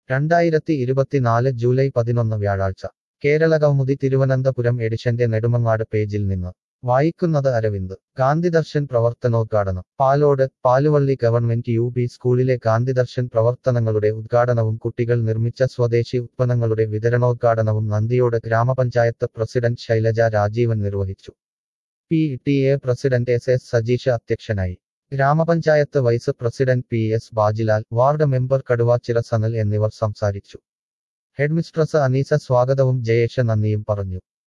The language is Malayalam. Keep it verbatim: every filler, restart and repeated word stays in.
രണ്ടായിരത്തി ഇരുപത്തിനാല് ജൂലൈ പതിനൊന്ന് വ്യാഴാഴ്ച കേരളകൗമുദി തിരുവനന്തപുരം എഡിഷന്റെ നെടുമങ്ങാട് പേജിൽ നിന്ന് വായിക്കുന്നത് അരവിന്ദ് ഗാന്ധിദർശൻ പ്രവർത്തനോദ്ഘാടനം Palode Paluvally government U P സ്കൂളിലെ ഗാന്ധിദർശൻ പ്രവർത്തനങ്ങളുടെ ഉദ്ഘാടനവും കുട്ടികൾ നിർമ്മിച്ച സ്വദേശി ഉത്പന്നങ്ങളുടെ വിതരണോദ്ഘാടനവും നന്ദിയോട് ഗ്രാമപഞ്ചായത്ത് പ്രസിഡന്റ് ശൈലജ രാജീവൻ നിർവഹിച്ചു. P T A president S S Sajeesh അധ്യക്ഷനായി. ഗ്രാമപഞ്ചായത്ത് vice president P S Bajilal, ward member Kaduvachira Sanal എന്നിവർ സംസാരിച്ചു. ഹെഡ്മിസ്ട്രസ് അനീസ സ്വാഗതവും ജയേഷ് നന്ദിയും പറഞ്ഞു.